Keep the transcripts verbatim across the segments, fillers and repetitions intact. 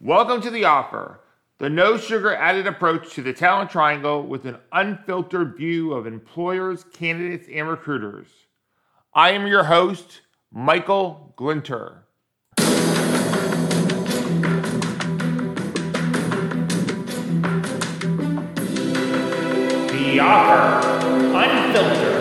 Welcome to The Offer, the no sugar added approach to the talent triangle with an unfiltered view of employers, candidates, and recruiters. I am your host, Michael Glinter. The Offer, unfiltered.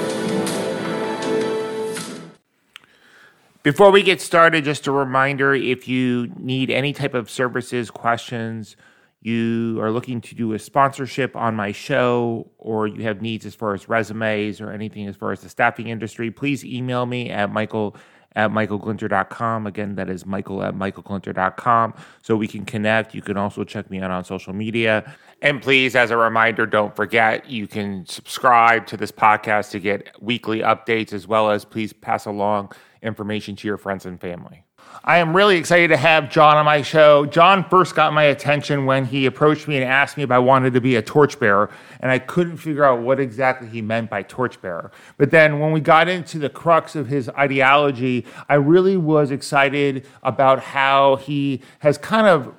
Before we get started, just a reminder, if you need any type of services, questions, you are looking to do a sponsorship on my show, or you have needs as far as resumes or anything as far as the staffing industry, please email me at michael at michael glinter dot com. Again, that is michael at michael glinter dot com, so we can connect. You can also check me out on social media. And please, as a reminder, don't forget, you can subscribe to this podcast to get weekly updates, as well as please pass along information to your friends and family. I am really excited to have John on my show. John first got my attention when he approached me and asked me if I wanted to be a torchbearer, and I couldn't figure out what exactly he meant by torchbearer. But then when we got into the crux of his ideology, I really was excited about how he has kind of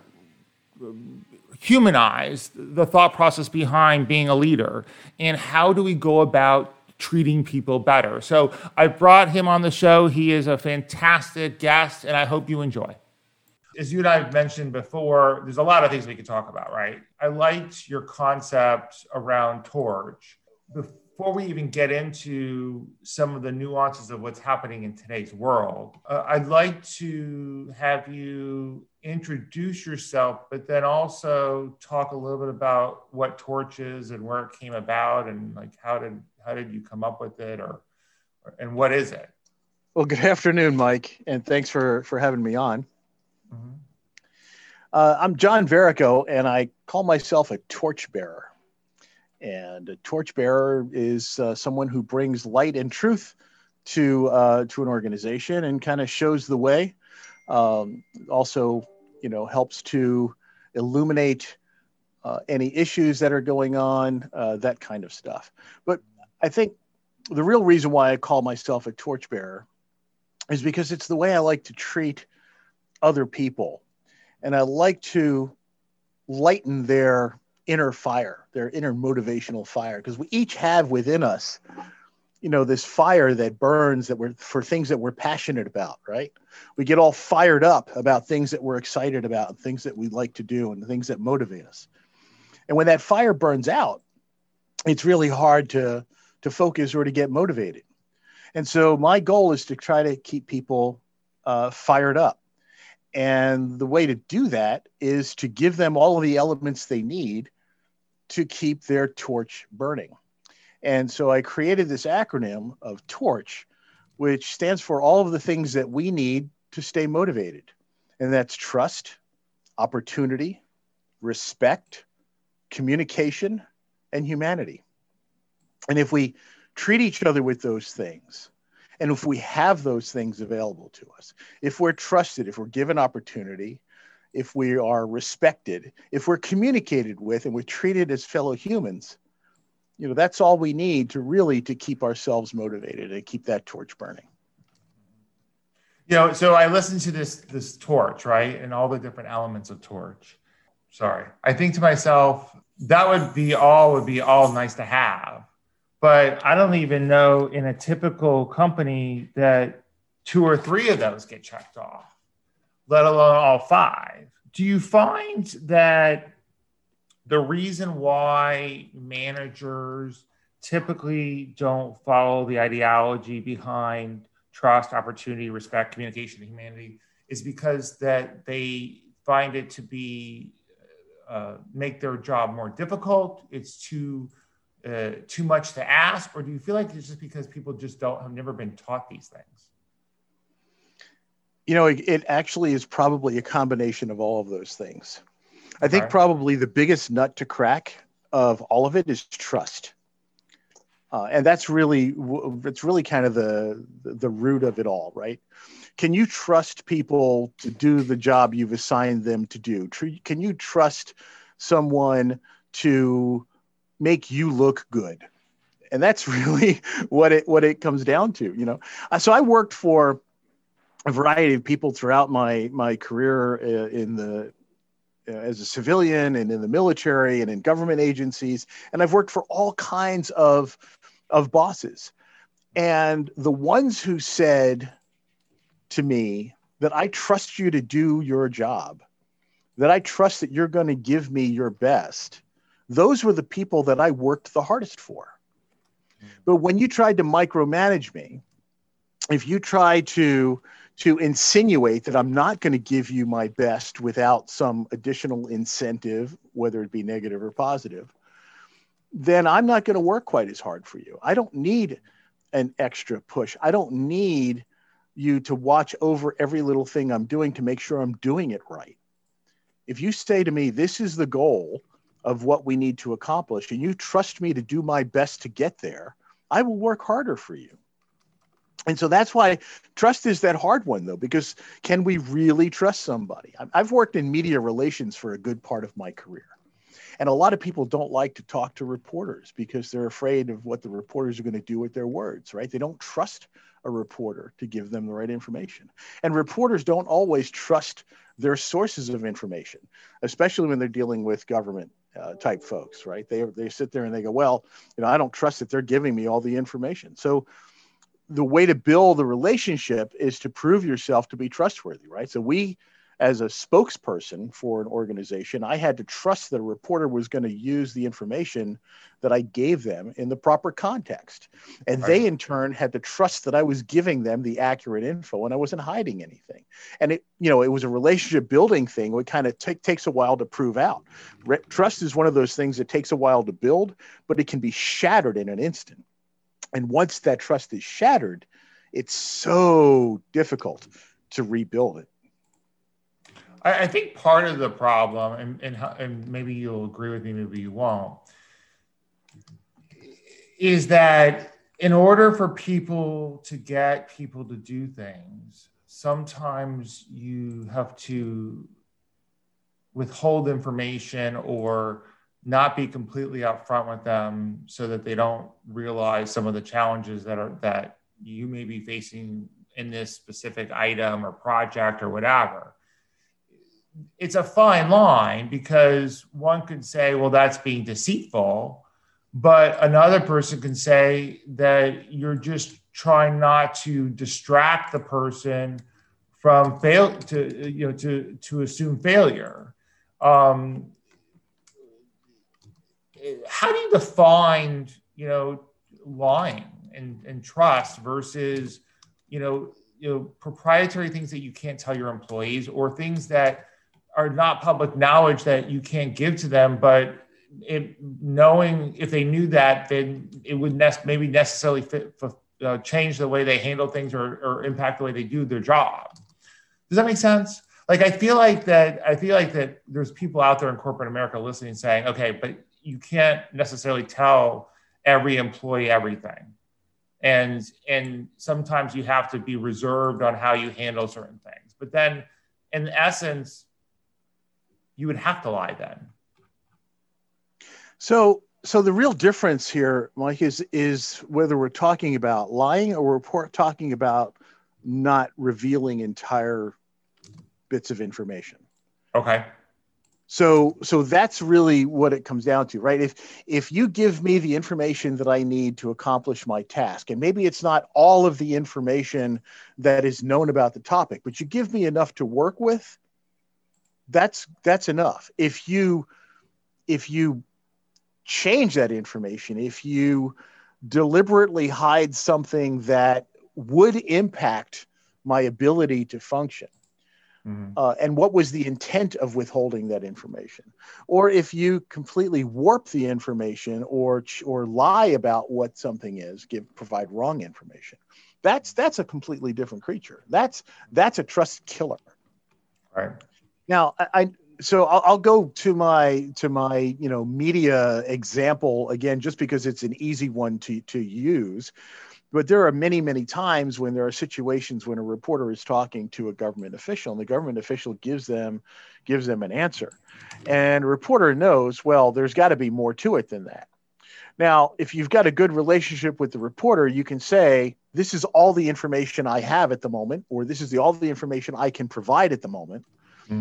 humanized the thought process behind being a leader, and how do we go about treating people better. So I brought him on the show. He is a fantastic guest, and I hope you enjoy. As you and I have mentioned before, there's a lot of things we could talk about, right? I liked your concept around Torch. Before we even get into some of the nuances of what's happening in today's world, uh, I'd like to have you introduce yourself, but then also talk a little bit about what Torch is and where it came about, and like how did how did you come up with it, or, or and what is it? Well, good afternoon, Mike, and thanks for for having me on. Mm-hmm. Uh, I'm John Verrico, and I call myself a torchbearer. And a torchbearer is uh, someone who brings light and truth to uh, to an organization and kind of shows the way. Um, also, you know, helps to illuminate uh, any issues that are going on, uh, that kind of stuff. But I think the real reason why I call myself a torchbearer is because it's the way I like to treat other people. And I like to lighten their inner fire, their inner motivational fire, because we each have within us, you know, this fire that burns that we're for things that we're passionate about, right? We get all fired up about things that we're excited about, and things that we like to do, and things that motivate us. And when that fire burns out, it's really hard to to focus or to get motivated. And so my goal is to try to keep people uh, fired up. And the way to do that is to give them all of the elements they need to keep their torch burning. And so I created this acronym of TORCH, which stands for all of the things that we need to stay motivated. And that's trust, opportunity, respect, communication, and humanity. And if we treat each other with those things, and if we have those things available to us, if we're trusted, if we're given opportunity, if we are respected, if we're communicated with, and we're treated as fellow humans, you know, that's all we need to really to keep ourselves motivated and keep that torch burning. You know, so I listened to this this Torch, right, and all the different elements of Torch. Sorry, I think to myself, that would be all would be all nice to have. But I don't even know in a typical company that two or three of those get checked off, let alone all five. Do you find that the reason why managers typically don't follow the ideology behind trust, opportunity, respect, communication, and humanity is because that they find it to be uh, make their job more difficult? It's too Uh, too much to ask, or do you feel like it's just because people just don't have never been taught these things? You know, it, it actually is probably a combination of all of those things. I think probably the biggest nut to crack of all of it is trust. Uh, and that's really, it's really kind of the, the root of it all, right? Can you trust people to do the job you've assigned them to do? Can you trust someone to make you look good? And that's really what it what it comes down to, you know. So I worked for a variety of people throughout my my career in the uh, as a civilian and in the military and in government agencies, and I've worked for all kinds of of bosses. And the ones who said to me that I trust you to do your job, that I trust that you're going to give me your best, those were the people that I worked the hardest for. But when you tried to micromanage me, if you tried to, to insinuate that I'm not going to give you my best without some additional incentive, whether it be negative or positive, then I'm not going to work quite as hard for you. I don't need an extra push. I don't need you to watch over every little thing I'm doing to make sure I'm doing it right. If you say to me, this is the goal of what we need to accomplish, and you trust me to do my best to get there, I will work harder for you. And so that's why trust is that hard one, though, because can we really trust somebody? I've worked in media relations for a good part of my career. And a lot of people don't like to talk to reporters because they're afraid of what the reporters are going to do with their words, right? They don't trust a reporter to give them the right information. And reporters don't always trust their sources of information, especially when they're dealing with government uh, type folks, right? They, they sit there and they go, well, you know, I don't trust that they're giving me all the information. So the way to build a relationship is to prove yourself to be trustworthy, right? So we, as a spokesperson for an organization, I had to trust that a reporter was going to use the information that I gave them in the proper context. And they, in turn, had to trust that I was giving them the accurate info and I wasn't hiding anything. And it, you know, it was a relationship building thing. It kind of t- takes a while to prove out. Re- trust is one of those things that takes a while to build, but it can be shattered in an instant. And once that trust is shattered, it's so difficult to rebuild it. I, I think part of the problem, and, and, and maybe you'll agree with me, maybe you won't, is that in order for people to get people to do things, sometimes you have to withhold information or not be completely upfront with them so that they don't realize some of the challenges that are that you may be facing in this specific item or project or whatever. It's a fine line because one could say, well, that's being deceitful, but another person can say that you're just trying not to distract the person from fail to, you know, to, to assume failure. Um, how do you define, you know, lying and, and trust versus, you know, you know, proprietary things that you can't tell your employees or things that are not public knowledge that you can't give to them, but it, knowing if they knew that, then it would ne- maybe necessarily fit, uh, change the way they handle things or, or impact the way they do their job. Does that make sense? Like, I feel like that, I feel like that there's people out there in corporate America listening saying, okay, but you can't necessarily tell every employee everything. And, and sometimes you have to be reserved on how you handle certain things. But then in essence, you would have to lie then. So, so the real difference here, Mike, is, is whether we're talking about lying or we're talking about not revealing entire bits of information. Okay. So, so that's really what it comes down to, right? If, if you give me the information that I need to accomplish my task, and maybe it's not all of the information that is known about the topic, but you give me enough to work with, that's, that's enough. If you, if you change that information, if you deliberately hide something that would impact my ability to function, Mm-hmm. Uh, and what was the intent of withholding that information? Or if you completely warp the information or or lie about what something is, give provide wrong information, that's that's a completely different creature. That's that's a trust killer. Right. Now, I, I so I'll, I'll go to my to my you know media example again, just because it's an easy one to to use. But there are many, many times when there are situations when a reporter is talking to a government official and the government official gives them gives them an answer. And a reporter knows, well, there's got to be more to it than that. Now, if you've got a good relationship with the reporter, you can say, this is all the information I have at the moment, or this is the all the information I can provide at the moment. Mm-hmm.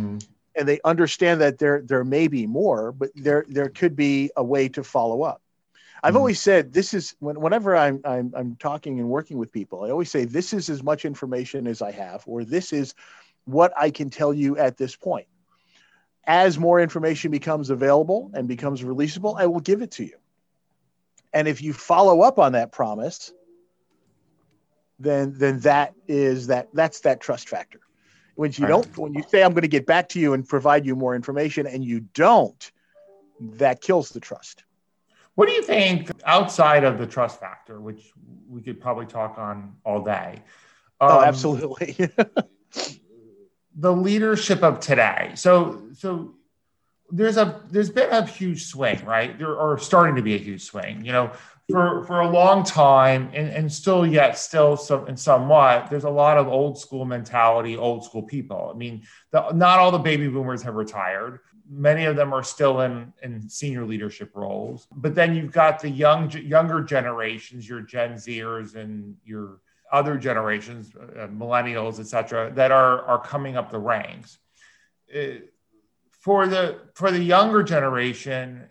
and they understand that there there may be more, but there there could be a way to follow up. I've mm-hmm. always said this is when, whenever I'm, I'm I'm talking and working with people, I always say this is as much information as I have, or this is what I can tell you at this point. As more information becomes available and becomes releasable, I will give it to you. And if you follow up on that promise, then then that is that that's that trust factor. When you don't, when you say I'm going to get back to you and provide you more information, and you don't, that kills the trust. What do you think outside of the trust factor, which we could probably talk on all day? Um, oh, absolutely. The leadership of today. So, so there's a there's been a huge swing, right? There are starting to be a huge swing. You know, for for a long time, and, and still yet still some and somewhat, there's a lot of old school mentality, old school people. I mean, the, not all the baby boomers have retired. Many of them are still in, in senior leadership roles. But then you've got the young younger generations, your Gen Zers and your other generations, uh, millennials, et cetera, that are, are coming up the ranks. Uh, for the for the younger generation,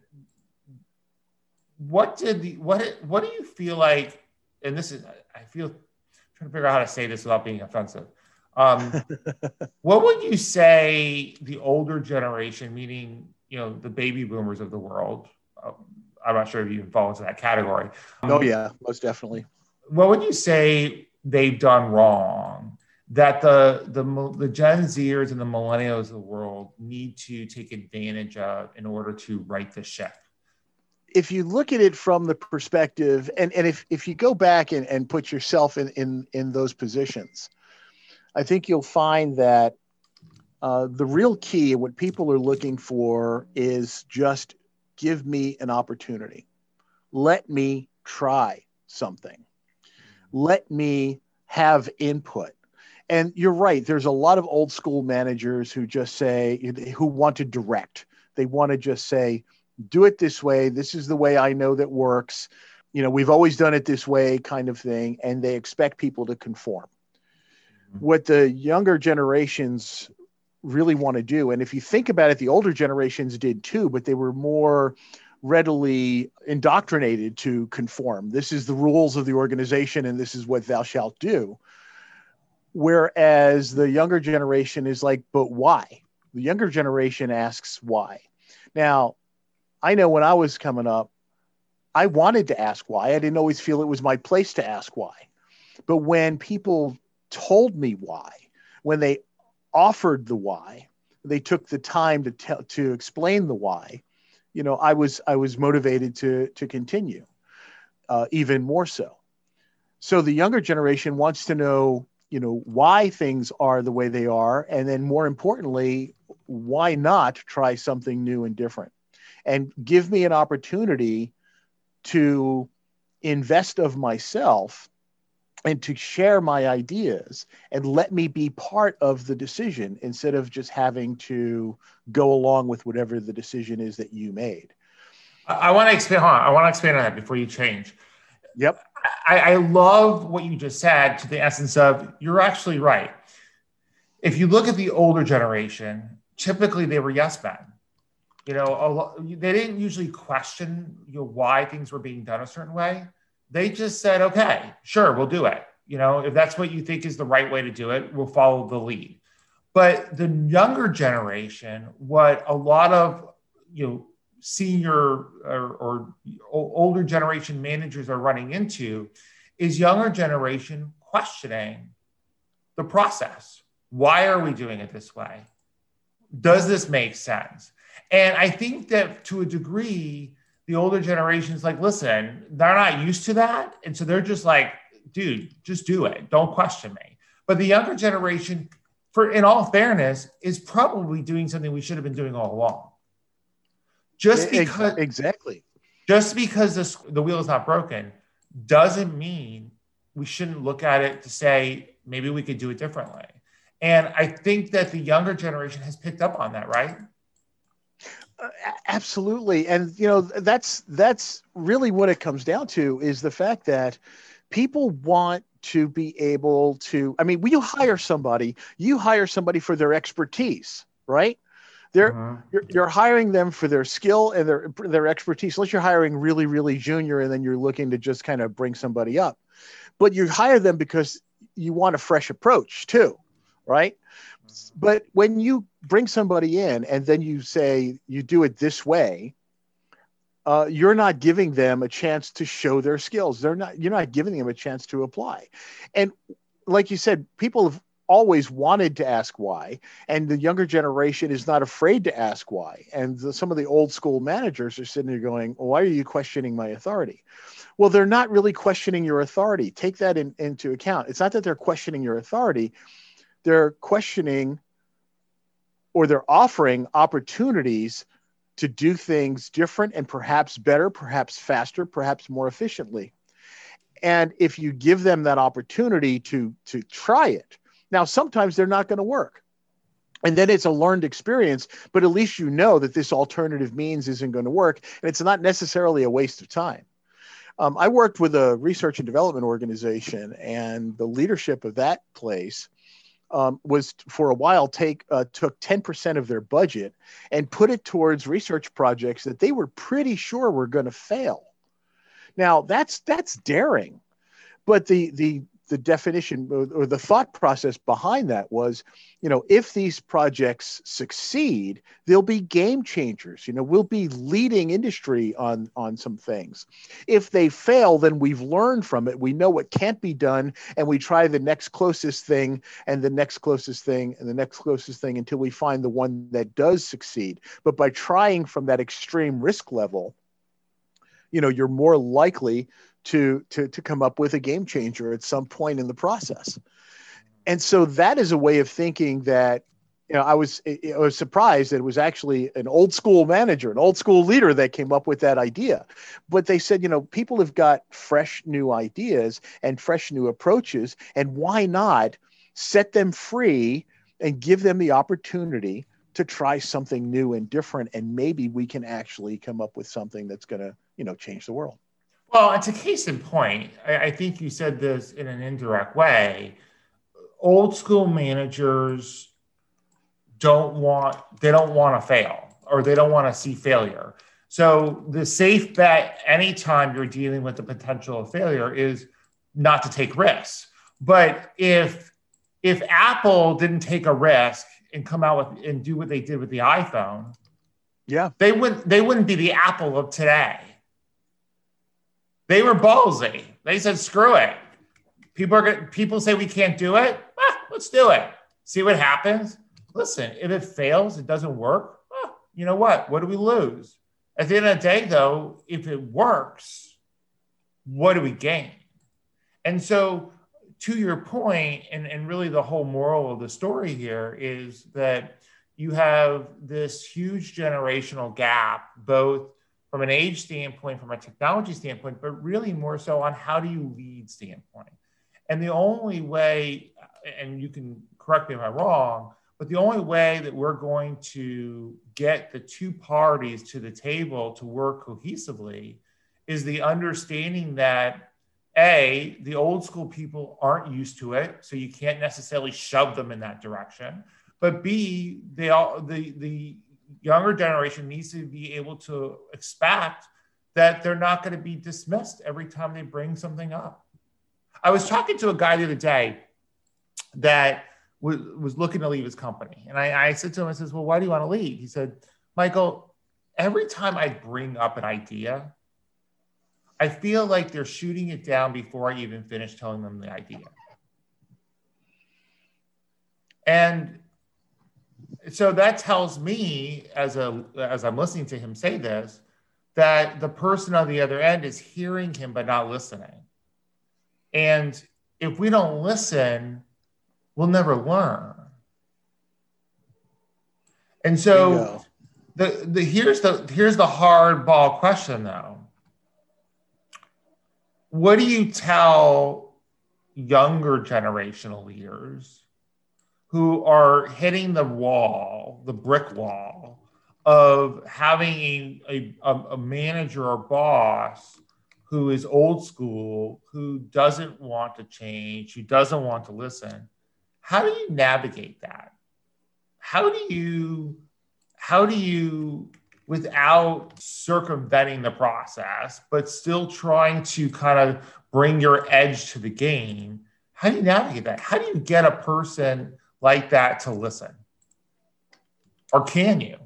what did the what what do you feel like? And this is I feel I'm trying to figure out how to say this without being offensive. Um, what would you say the older generation, meaning you know the baby boomers of the world? Uh, I'm not sure if you even fall into that category. Um, oh yeah, most definitely. What would you say they've done wrong that the, the the Gen Zers and the millennials of the world need to take advantage of in order to right the ship? If you look at it from the perspective, and, and if, if you go back and, and put yourself in, in, in those positions, I think you'll find that uh, the real key, what people are looking for is just give me an opportunity. Let me try something. Let me have input. And you're right. There's a lot of old school managers who just say, who want to direct. They want to just say, do it this way. This is the way I know that works. You know, we've always done it this way kind of thing. And they expect people to conform. Mm-hmm. What the younger generations really want to do, and if you think about it, the older generations did too, but they were more readily indoctrinated to conform. This is the rules of the organization and this is what thou shalt do. Whereas the younger generation is like, but why? The younger generation asks why. Now, I know when I was coming up, I wanted to ask why. I didn't always feel it was my place to ask why. But when people told me why, when they offered the why, they took the time to tell, to explain the why, you know, I was I was motivated to to continue, uh, even more so. So the younger generation wants to know, you know, why things are the way they are, and then more importantly, why not try something new and different, and give me an opportunity to invest of myself and to share my ideas and let me be part of the decision instead of just having to go along with whatever the decision is that you made. I, I want to expand on, I want to expand on that before you change. Yep. I, I love what you just said to the essence of, you're actually right. If you look at the older generation, typically they were yes men. You know, a lo- they didn't usually question, you know, why things were being done a certain way. They just said, okay, sure, we'll do it. You know, if that's what you think is the right way to do it, we'll follow the lead. But the younger generation, what a lot of, you know, senior or, or older generation managers are running into is younger generation questioning the process. Why are we doing it this way? Does this make sense? And I think that to a degree, the older generation is like, listen, they're not used to that. And so they're just like, dude, just do it. Don't question me. But the younger generation, for in all fairness, is probably doing something we should have been doing all along. Just because exactly, just because this, the wheel is not broken doesn't mean we shouldn't look at it to say, maybe we could do it differently. And I think that the younger generation has picked up on that, right? Uh, absolutely. And, you know, that's that's really what it comes down to, is the fact that people want to be able to, I mean, when you hire somebody, you hire somebody for their expertise, right? They're Uh-huh. you're, you're hiring them for their skill and their their expertise. Unless you're hiring really, really junior, and then you're looking to just kind of bring somebody up. But you hire them because you want a fresh approach too, right? But when you bring somebody in and then you say you do it this way, uh, you're not giving them a chance to show their skills. They're not. You're not giving them a chance to apply. And like you said, people have always wanted to ask why, and the younger generation is not afraid to ask why. And the, some of the old school managers are sitting there going, well, "Why are you questioning my authority?" Well, they're not really questioning your authority. Take that in, into account. It's not that they're questioning your authority. They're questioning, or they're offering opportunities to do things different and perhaps better, perhaps faster, perhaps more efficiently. And if you give them that opportunity to, to try it, now sometimes they're not going to work. And then it's a learned experience, but at least you know that this alternative means isn't going to work. And it's not necessarily a waste of time. Um, I worked with a research and development organization, and the leadership of that place Um, was for a while take uh, took ten percent of their budget and put it towards research projects that they were pretty sure were going to fail. Now that's that's daring, but the the the definition or the thought process behind that was, you know, if these projects succeed, they'll be game changers. You know, we'll be leading industry on on some things. If they fail, then we've learned from it. We know what can't be done, and we try the next closest thing and the next closest thing and the next closest thing until we find the one that does succeed. But by trying from that extreme risk level, you know, you're more likely to, to, to come up with a game changer at some point in the process. And so that is a way of thinking that, you know, I was, I was surprised that it was actually an old school manager, an old school leader that came up with that idea. But they said, you know, people have got fresh new ideas and fresh new approaches, and why not set them free and give them the opportunity to try something new and different, and maybe we can actually come up with something that's going to, you know, change the world. Well, it's a case in point. I, I think you said this in an indirect way. Old school managers don't want, they don't want to fail, or they don't want to see failure. So the safe bet anytime you're dealing with the potential of failure is not to take risks. But if if Apple didn't take a risk and come out with and do what they did with the iPhone, yeah, they wouldn't they wouldn't be the Apple of today. They were ballsy. They said, screw it. People are gonna, people say we can't do it. Ah, let's do it. See what happens. Listen, if it fails, it doesn't work. Ah, you know what? What do we lose? At the end of the day, though, if it works, what do we gain? And so, to your point, and, and really the whole moral of the story here is that you have this huge generational gap, both from an age standpoint, from a technology standpoint, but really more so on how do you lead standpoint. And the only way, and you can correct me if I'm wrong, but the only way that we're going to get the two parties to the table to work cohesively is the understanding that, A, the old school people aren't used to it, so you can't necessarily shove them in that direction. But B, they all the the younger generation needs to be able to expect that they're not going to be dismissed every time they bring something up. I was talking to a guy the other day that was, was looking to leave his company. And I, I said to him, I says, well, why do you want to leave? He said, Michael, every time I bring up an idea, I feel like they're shooting it down before I even finish telling them the idea. And so that tells me, as a as I'm listening to him say this, that the person on the other end is hearing him but not listening. And if we don't listen, we'll never learn. And so the, the here's the here's the hardball question though. What do you tell younger generational leaders who are hitting the wall, the brick wall of having a, a, a manager or boss who is old school, who doesn't want to change, who doesn't want to listen? How do you navigate that? How do you how do you, without circumventing the process, but still trying to kind of bring your edge to the game, how do you navigate that? How do you get a person like that to listen? Or can you?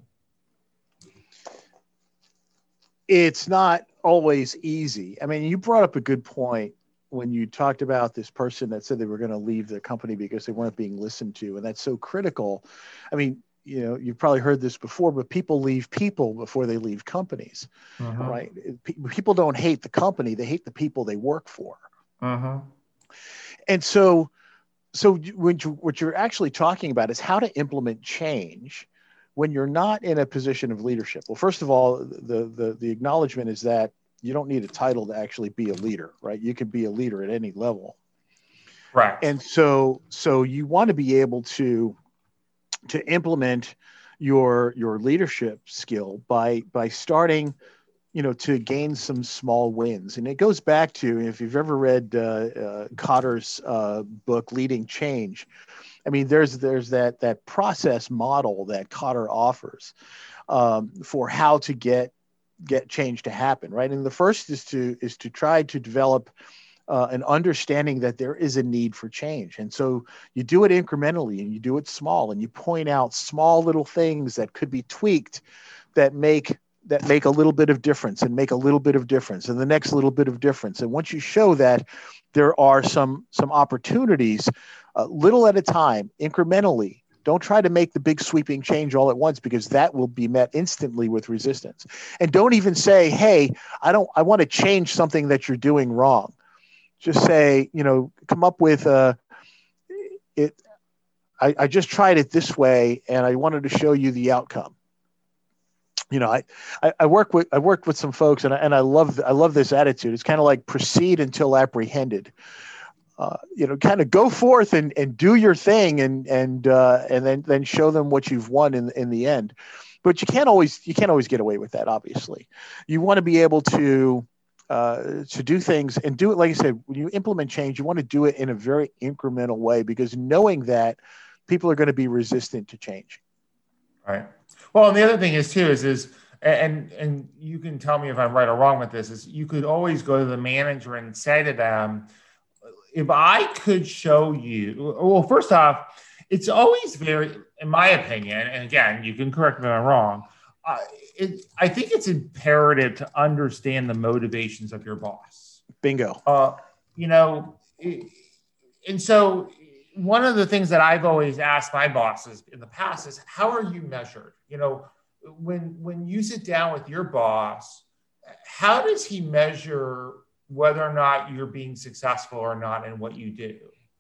It's not always easy. I mean, you brought up a good point when you talked about this person that said they were going to leave the company because they weren't being listened to. And that's so critical. I mean, you know, you've probably heard this before, but people leave people before they leave companies, uh-huh. right? People don't hate the company. They hate the people they work for. Uh-huh. And so, so when you, what you're actually talking about is how to implement change when you're not in a position of leadership. Well, first of all, the, the, the acknowledgement is that you don't need a title to actually be a leader, right? You can be a leader at any level. Right. And so, so you want to be able to, to implement your, your leadership skill by, by starting, you know, to gain some small wins. And it goes back to, if you've ever read uh, uh, Kotter's uh, book, Leading Change, I mean, there's, there's that, that process model that Kotter offers um, for how to get, get change to happen, right? And the first is to is to try to develop uh, an understanding that there is a need for change. And so you do it incrementally and you do it small and you point out small little things that could be tweaked that make that make a little bit of difference and make a little bit of difference and the next little bit of difference. And once you show that there are some some opportunities, uh, little at a time, incrementally. Don't try to make the big sweeping change all at once, because that will be met instantly with resistance. And don't even say, hey, I don't, I want to change something that you're doing wrong. Just say, you know, come up with a, it, I, I just tried it this way and I wanted to show you the outcome. You know, I, I, I work with, I worked with some folks and I, and I love, I love this attitude. It's kind of like proceed until apprehended. Uh, you know, kind of go forth and, and do your thing and and uh, and then then show them what you've won in in the end. But you can't always you can't always get away with that. Obviously, you want to be able to uh, to do things and do it. Like I said, when you implement change, you want to do it in a very incremental way, because knowing that people are going to be resistant to change. Right. Well, and the other thing is too is is and and you can tell me if I'm right or wrong with this, is you could always go to the manager and say to them, if I could show you, well, first off, it's always very, in my opinion, and again, you can correct me if I'm wrong, uh, it, I think it's imperative to understand the motivations of your boss. Bingo. Uh, you know, it, and so one of the things that I've always asked my bosses in the past is, how are you measured? You know, when when you sit down with your boss, how does he measure whether or not you're being successful or not in what you do?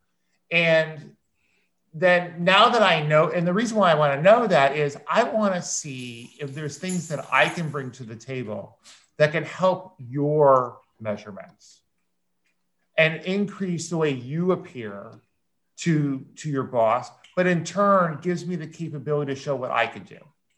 And then now that I know, and the reason why I want to know that is I want to see if there's things that I can bring to the table that can help your measurements and increase the way you appear to, to your boss, but in turn gives me the capability to show what I could do.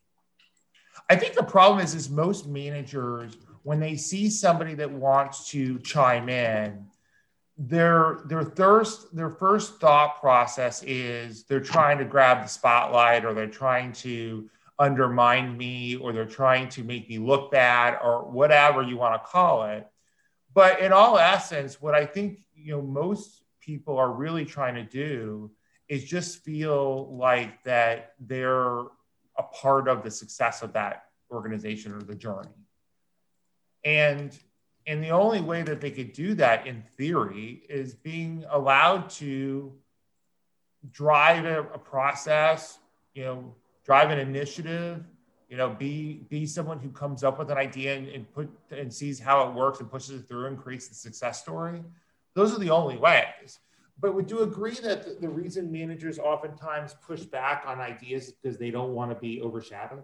I think the problem is, is most managers, when they see somebody that wants to chime in, their their thirst, their first thought process is they're trying to grab the spotlight, or they're trying to undermine me, or they're trying to make me look bad, or whatever you want to call it. But in all essence, what I think, you know, most people are really trying to do is just feel like that they're a part of the success of that organization or the journey. And, and the only way that they could do that in theory is being allowed to drive a, a process, you know, drive an initiative, you know, be, be someone who comes up with an idea and, and put and sees how it works and pushes it through and creates the success story. Those are the only ways. But would you agree that the, the reason managers oftentimes push back on ideas is because they don't want to be overshadowed?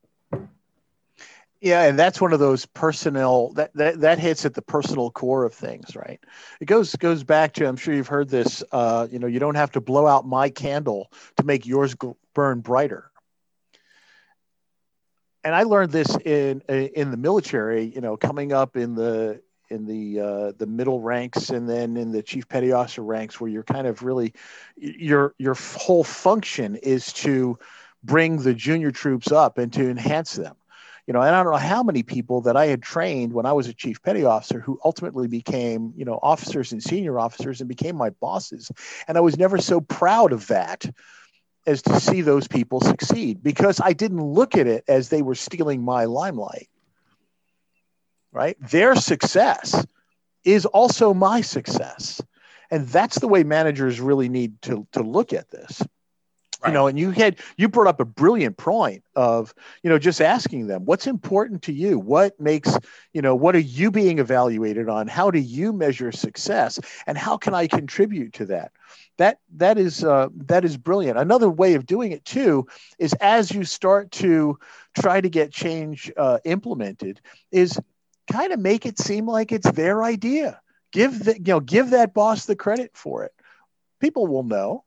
Yeah, and that's one of those personnel that, that that hits at the personal core of things, right? It goes goes back to, I'm sure you've heard this. Uh, you know, you don't have to blow out my candle to make yours burn brighter. And I learned this in in the military. You know, coming up in the in the uh, the middle ranks and then in the chief petty officer ranks, where you're kind of really your your whole function is to bring the junior troops up and to enhance them. You know, and I don't know how many people that I had trained when I was a chief petty officer who ultimately became, you know, officers and senior officers and became my bosses. And I was never so proud of that as to see those people succeed, because I didn't look at it as they were stealing my limelight, right? Their success is also my success. And that's the way managers really need to, to look at this. Right. You know, and you had, you brought up a brilliant point of, you know, just asking them, what's important to you? What makes, you know, what are you being evaluated on? How do you measure success? And how can I contribute to that? That, that is, uh, that is brilliant. Another way of doing it too, is as you start to try to get change uh, implemented, is kind of make it seem like it's their idea. Give the, you know, give that boss the credit for it. People will know.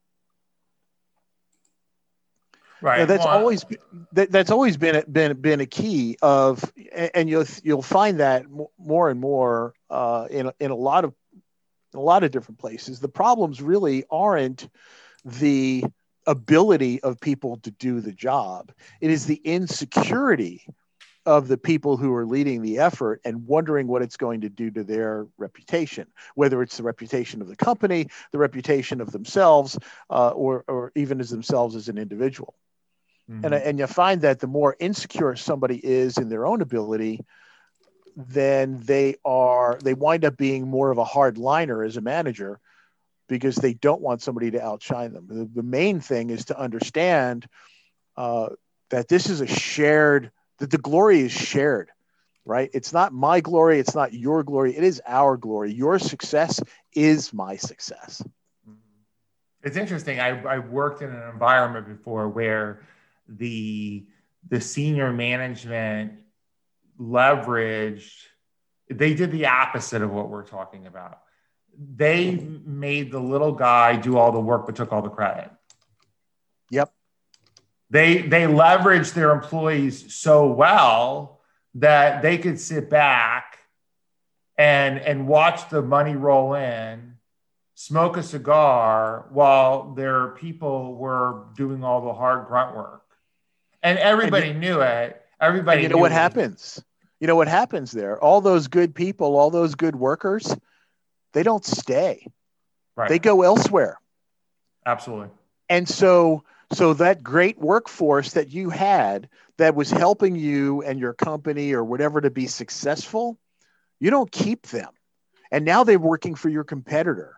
Right. You know, that's well, always that, that's always been been been a key of, and you'll you'll find that more and more uh, in in a lot of in a lot of different places. The problems really aren't the ability of people to do the job. It is the insecurity of the people who are leading the effort and wondering what it's going to do to their reputation, whether it's the reputation of the company, the reputation of themselves, uh, or or even as themselves as an individual. Mm-hmm. And, and you find that the more insecure somebody is in their own ability, then they are, they wind up being more of a hard liner as a manager, because they don't want somebody to outshine them. The, the main thing is to understand uh, that this is a shared, that the glory is shared, right? It's not my glory. It's not your glory. It is our glory. Your success is my success. It's interesting. I, I worked in an environment before where the the senior management leveraged, they did the opposite of what we're talking about. They made the little guy do all the work but took all the credit. Yep. They they leveraged their employees so well that they could sit back and and watch the money roll in, smoke a cigar while their people were doing all the hard grunt work. And everybody and you, knew it. Everybody and you know knew what it. happens? You know what happens there? All those good people, all those good workers, they don't stay. Right. They go elsewhere. Absolutely. And so so that great workforce that you had that was helping you and your company or whatever to be successful, you don't keep them. And now they're working for your competitor.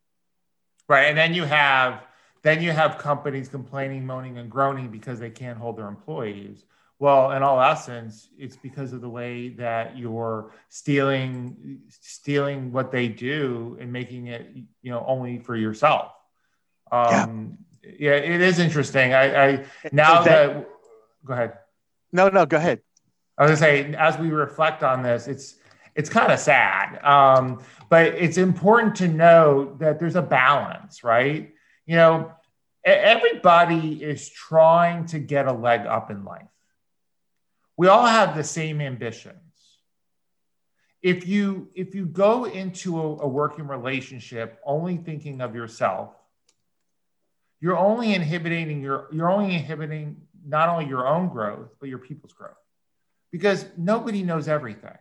Right. And then you have then you have companies complaining, moaning, and groaning because they can't hold their employees. Well, in all essence, it's because of the way that you're stealing stealing what they do and making it, you know, only for yourself. Um, yeah. yeah, it is interesting. I, I now that, that go ahead. No, no, go ahead. I was gonna say, as we reflect on this, it's it's kind of sad, um, but it's important to know that there's a balance, right? You know, everybody is trying to get a leg up in life. We all have the same ambitions. If you if you go into a, a working relationship only thinking of yourself, you're only inhibiting your you're only inhibiting not only your own growth but your people's growth, because nobody knows everything.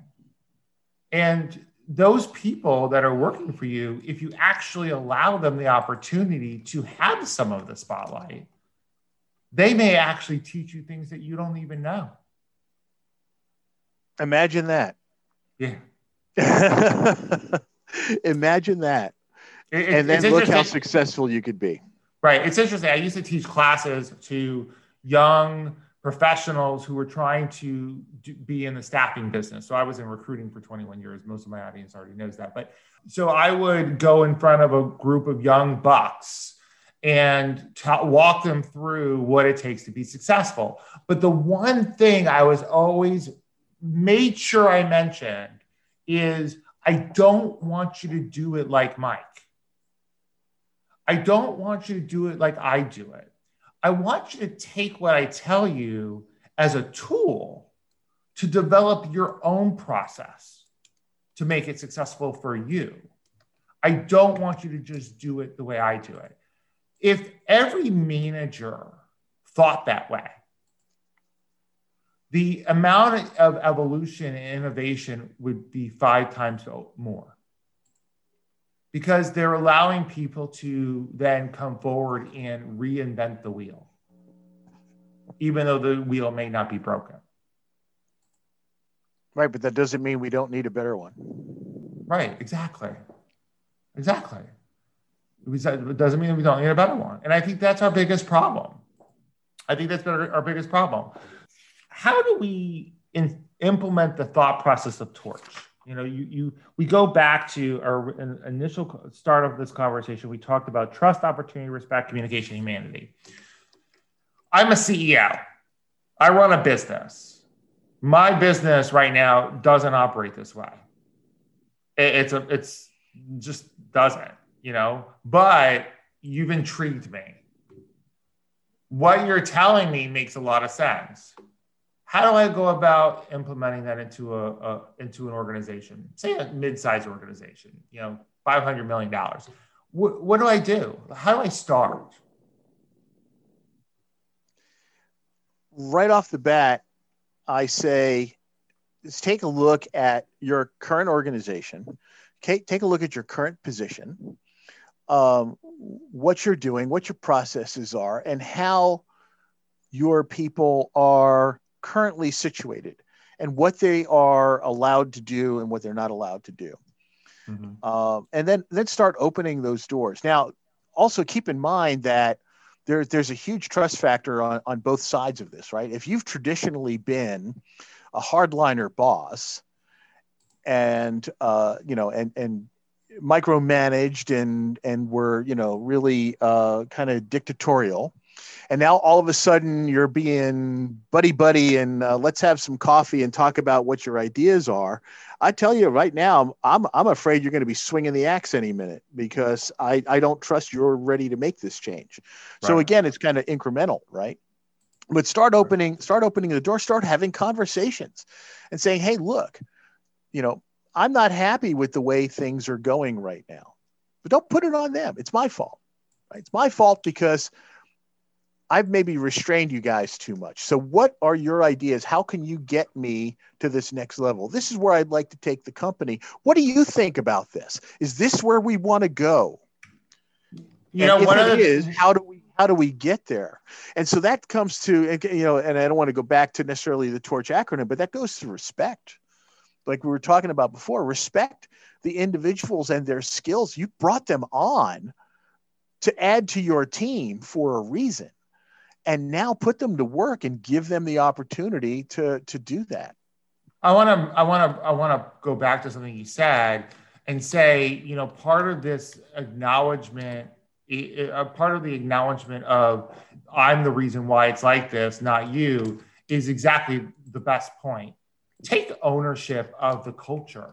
And those people that are working for you, if you actually allow them the opportunity to have some of the spotlight, they may actually teach you things that you don't even know. Imagine that. Yeah. Imagine that. It, and then look how successful you could be. Right. It's interesting. I used to teach classes to young professionals who were trying to do, be in the staffing business. So I was in recruiting for twenty-one years. Most of my audience already knows that. But so I would go in front of a group of young bucks and t- walk them through what it takes to be successful. But the one thing I was always made sure I mentioned is I don't want you to do it like Mike. I don't want you to do it like I do it. I want you to take what I tell you as a tool to develop your own process to make it successful for you. I don't want you to just do it the way I do it. If every manager thought that way, the amount of evolution and innovation would be five times more, because they're allowing people to then come forward and reinvent the wheel, even though the wheel may not be broken. Right, but that doesn't mean we don't need a better one. Right, exactly. Exactly. It doesn't mean we don't need a better one. And I think that's our biggest problem. I think that's our, our biggest problem. How do we in, implement the thought process of Torch? You know, you, you we go back to our initial start of this conversation. We talked about trust, opportunity, respect, communication, humanity. I'm a C E O. I run a business. My business right now doesn't operate this way. It, it's a, it's just doesn't, you know, but you've intrigued me. What you're telling me makes a lot of sense. How do I go about implementing that into a, a into an organization, say a mid-sized organization, you know, five hundred million dollars? What, what do I do? How do I start? Right off the bat, I say, let's take a look at your current organization. Take, take a look at your current position, um, what you're doing, what your processes are, and how your people are currently situated, and what they are allowed to do and what they're not allowed to do. Mm-hmm. Um, and then, then start opening those doors. Now, also keep in mind that there, there's a huge trust factor on, on both sides of this, right? If you've traditionally been a hardliner boss and, uh, you know, and, and micromanaged and, and were, you know, really uh, kind of dictatorial, and now all of a sudden you're being buddy buddy and uh, let's have some coffee and talk about what your ideas are. I tell you right now, I'm I'm afraid you're going to be swinging the axe any minute, because I, I don't trust you're ready to make this change. Right. So again, it's kind of incremental, right? But start opening, start opening the door, start having conversations and saying, hey, look, you know, I'm not happy with the way things are going right now, but don't put it on them. It's my fault, right? It's my fault because I've maybe restrained you guys too much. So what are your ideas? How can you get me to this next level? This is where I'd like to take the company. What do you think about this? Is this where we want to go? You know, and if one it of the is, how do we how do we get there? And so that comes to, you know, and I don't want to go back to necessarily the TORCH acronym, but that goes to respect. Like we were talking about before, respect the individuals and their skills. You brought them on to add to your team for a reason. And now put them to work and give them the opportunity to, to do that. I want to I want to I want to go back to something you said and say, you know, part of this acknowledgement, a part of the acknowledgement of I'm the reason why it's like this, not you, is exactly the best point. Take ownership of the culture.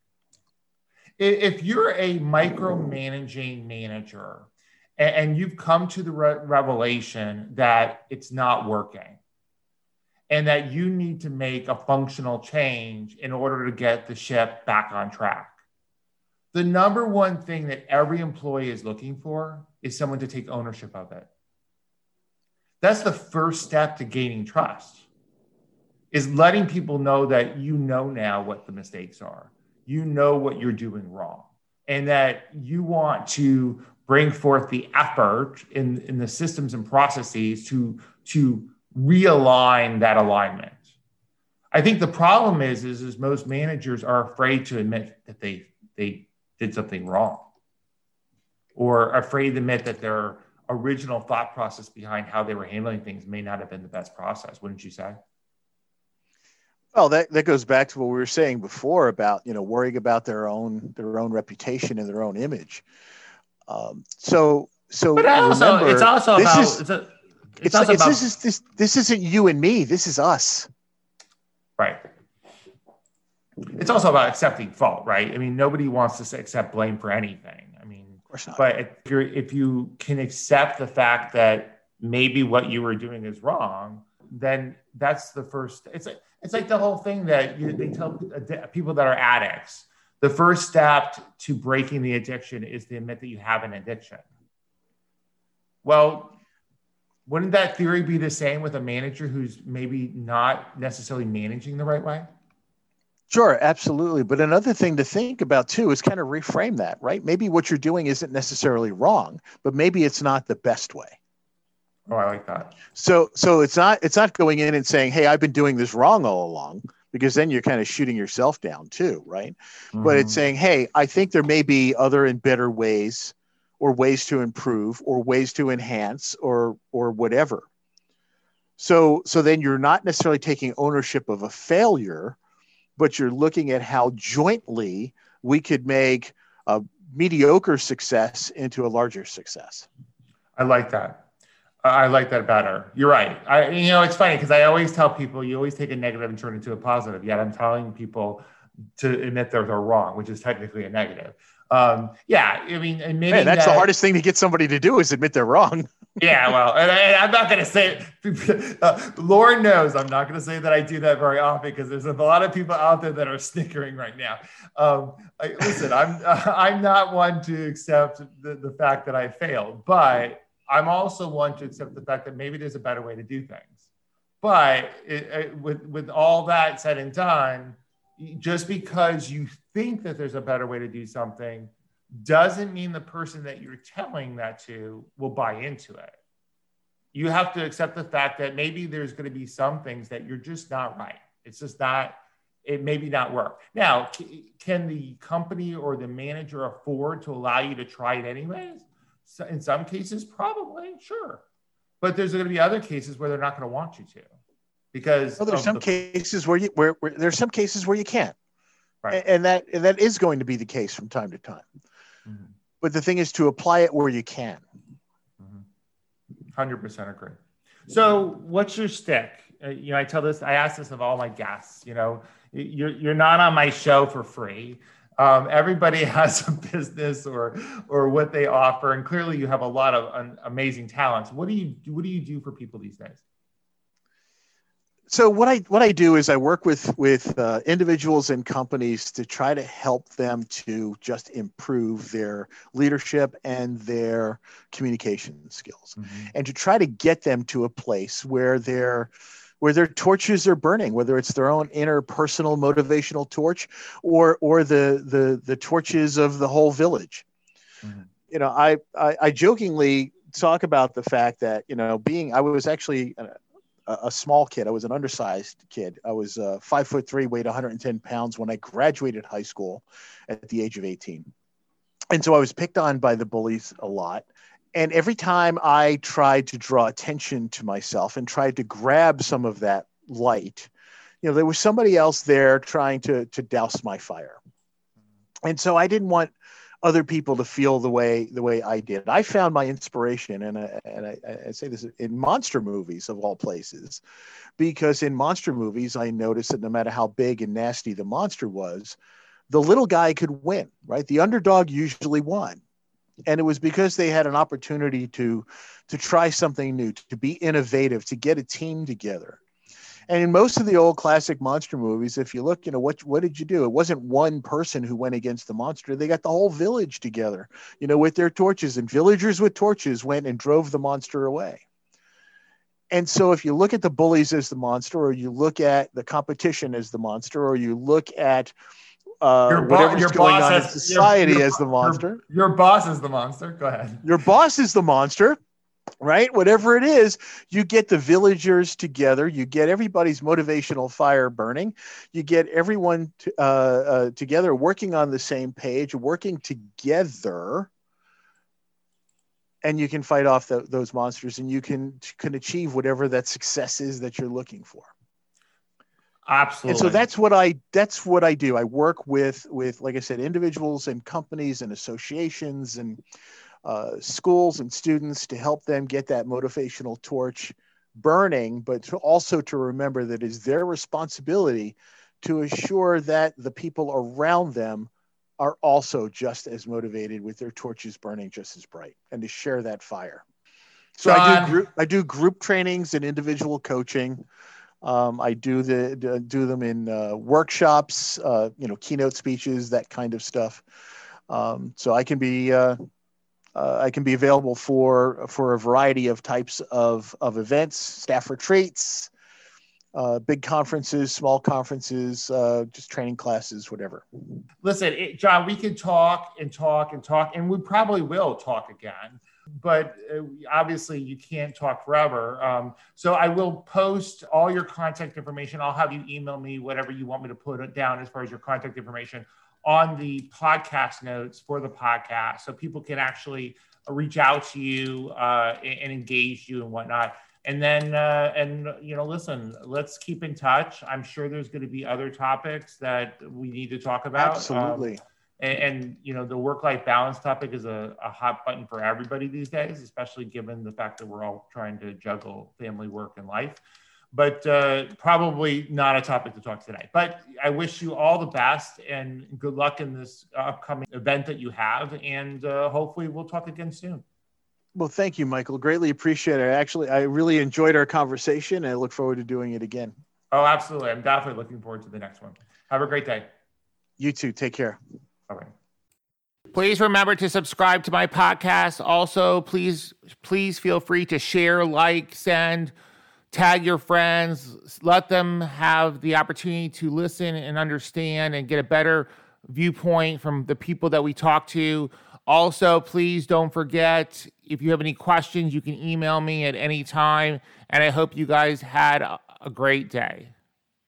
If you're a micromanaging manager, and you've come to the re- revelation that it's not working and that you need to make a functional change in order to get the ship back on track. The number one thing that every employee is looking for is someone to take ownership of it. That's the first step to gaining trust, is letting people know that you know now what the mistakes are. You know what you're doing wrong, and that you want to bring forth the effort in, in the systems and processes to, to realign that alignment. I think the problem is, is, is most managers are afraid to admit that they, they did something wrong, or afraid to admit that their original thought process behind how they were handling things may not have been the best process, wouldn't you say? Well, that, that goes back to what we were saying before about, you know, worrying about their own, their own reputation and their own image. Um, so, so but also, remember, it's also this about, is, it's, a, it's, it's, also it's about, this is this this isn't you and me. This is us. Right. It's also about accepting fault, right? I mean, nobody wants to accept blame for anything. I mean, of course not. But if you're if you can accept the fact that maybe what you were doing is wrong, then that's the first. It's like it's like the whole thing that you, they tell people that are addicts. The first step to breaking the addiction is to admit that you have an addiction. Well, Wouldn't that theory be the same with a manager who's maybe not necessarily managing the right way? Sure, absolutely. But another thing to think about too is kind of reframe that, right? Maybe what you're doing isn't necessarily wrong, but maybe it's not the best way. Oh, I like that. So, so it's not it's not going in and saying, "Hey, I've been doing this wrong all along," because then you're kind of shooting yourself down too, right? Mm-hmm. But it's saying, "Hey, I think there may be other and better ways, or ways to improve, or ways to enhance, or or whatever." So, so then you're not necessarily taking ownership of a failure, but you're looking at how jointly we could make a mediocre success into a larger success. I like that. I like that better. You're right. I, you know, it's funny because I always tell people you always take a negative and turn it into a positive. Yet I'm telling people to admit they're, they're wrong, which is technically a negative. Um, yeah, I mean, admitting Man, that's that, the hardest thing to get somebody to do is admit they're wrong. Yeah, well, and, I, and I'm not going to say, uh, Lord knows I'm not going to say that I do that very often because there's a lot of people out there that are snickering right now. Um, I, listen, I'm uh, I'm not one to accept the, the fact that I failed, but I'm also one to accept the fact that maybe there's a better way to do things. But it, it, with with all that said and done, just because you think that there's a better way to do something doesn't mean the person that you're telling that to will buy into it. You have to accept the fact that maybe there's going to be some things that you're just not right. It's just not, it maybe not work. Now, can the company or the manager afford to allow you to try it anyways? So in some cases, probably, sure. But there's going to be other cases where they're not going to want you to, because well, there's some the- cases where you where, where there's some cases where you can't, right. and that and that is going to be the case from time to time. Mm-hmm. But the thing is to apply it where you can. Mm-hmm. one hundred percent agree. So, what's your stick? Uh, you know, I tell this, I ask this of all my guests. You know, you're you're not on my show for free. Um, everybody has a business or or what they offer, and clearly you have a lot of um, amazing talents. What do you what do you do for people these days? So what I what I do is I work with with uh, individuals and companies to try to help them to just improve their leadership and their communication skills, mm-hmm. and to try to get them to a place where they're where their torches are burning, whether it's their own inner personal motivational torch or or the the the torches of the whole village. Mm-hmm. You know, I, I I jokingly talk about the fact that, you know, being I was actually a, a small kid. I was an undersized kid. I was uh, five foot three, weighed one hundred ten pounds when I graduated high school at the age of eighteen. And so I was picked on by the bullies a lot. And every time I tried to draw attention to myself and tried to grab some of that light, you know, there was somebody else there trying to, to douse my fire. And so I didn't want other people to feel the way the way I did. I found my inspiration, and I, and I, I say this, in monster movies of all places, because in monster movies, I noticed that no matter how big and nasty the monster was, the little guy could win, right? The underdog usually won. And it was because they had an opportunity to, to try something new, to be innovative, to get a team together. And in most of the old classic monster movies, if you look, you know, what, what did you do? It wasn't one person who went against the monster. They got the whole village together, you know, with their torches, and villagers with torches went and drove the monster away. And so if you look at the bullies as the monster, or you look at the competition as the monster, or you look at uh, your bo- whatever's your going on has, in society your, your, as the monster. Your, your boss is the monster. Go ahead. Your boss is the monster. Right? Whatever it is, you get the villagers together, you get everybody's motivational fire burning, you get everyone to, uh, uh, together working on the same page, working together, and you can fight off the, those monsters, and you can, can achieve whatever that success is that you're looking for. Absolutely. And so that's what I that's what I do. I work with with, like I said, individuals and companies and associations and Uh, schools and students to help them get that motivational torch burning, but to also to remember that it's their responsibility to assure that the people around them are also just as motivated, with their torches burning just as bright, and to share that fire. So John, I do group I do group trainings and individual coaching. Um, I do the do them in uh, workshops, uh, you know, keynote speeches, that kind of stuff. Um, so I can be uh, Uh, I can be available for for a variety of types of, of events, staff retreats, uh, big conferences, small conferences, uh, just training classes, whatever. Listen, it, John, we could talk and talk and talk, and we probably will talk again. But uh, obviously, you can't talk forever. Um, so I will post all your contact information. I'll have you email me whatever you want me to put it down as far as your contact information on the podcast notes for the podcast, so people can actually reach out to you uh, and, and engage you and whatnot. And then, uh, and you know, listen, let's keep in touch. I'm sure there's going to be other topics that we need to talk about. Absolutely. Um, and, and you know, the work-life balance topic is a, a hot button for everybody these days, especially given the fact that we're all trying to juggle family, work, and life. But uh, probably not a topic to talk today. But I wish you all the best and good luck in this upcoming event that you have. And uh, hopefully we'll talk again soon. Well, thank you, Michael. Greatly appreciate it. Actually, I really enjoyed our conversation and I look forward to doing it again. Oh, absolutely. I'm definitely looking forward to the next one. Have a great day. You too. Take care. All right. Please remember to subscribe to my podcast. Also, please, please feel free to share, like, send, tag your friends, let them have the opportunity to listen and understand and get a better viewpoint from the people that we talk to. Also, please don't forget, if you have any questions, you can email me at any time. And I hope you guys had a great day.